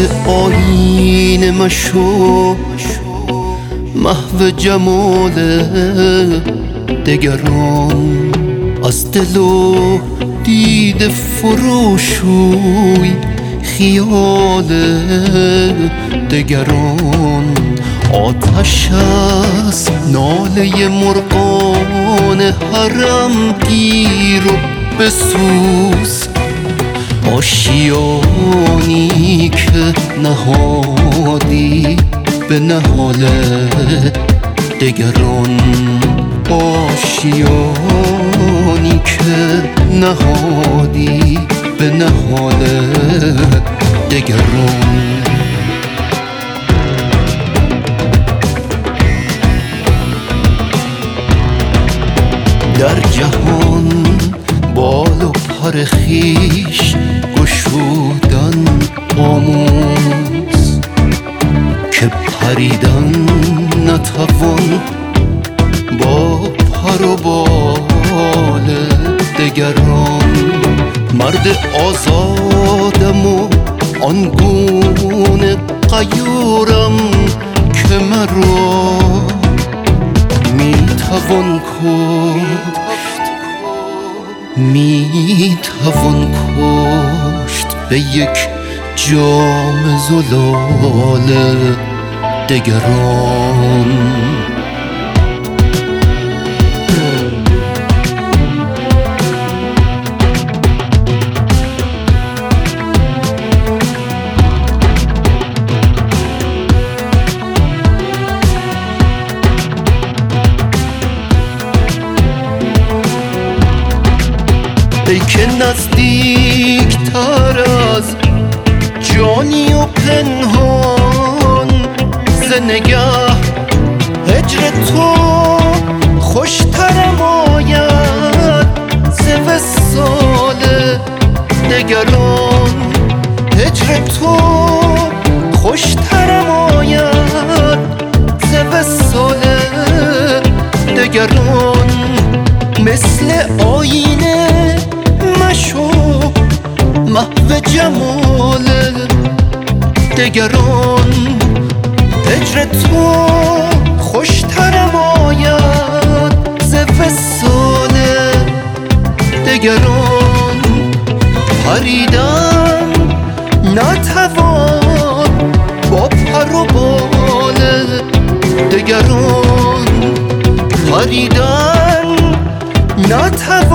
آینه مشو محو جمال دگران، از دل و دید فروشوی خیال دگران. آتش از ناله مرغان حرم گیر و بسوز، آشیانی که نهادی به نهال دگران، آشیانی که نهادی به نهال دگران. در جهان بال و پر خویش گشودن آموز، که پریدن نتوان با پر و بال دگران. مرد آزادم و آنگونه غیورم که مرا میتوان کشت به یک جام زلال دگران. ای که نزدیک تر از جانی و پنهان، ز نگه هجر تو خوشترم آید ز وصال دگران. هجر تو خوشترم آید ز وصال دگران. مثل آینه مشو محو جمال دگران. هجر تو خوشترم آید ز وصال دگران. پریدن نتوان با پر و بال دگران، پریدن نتوان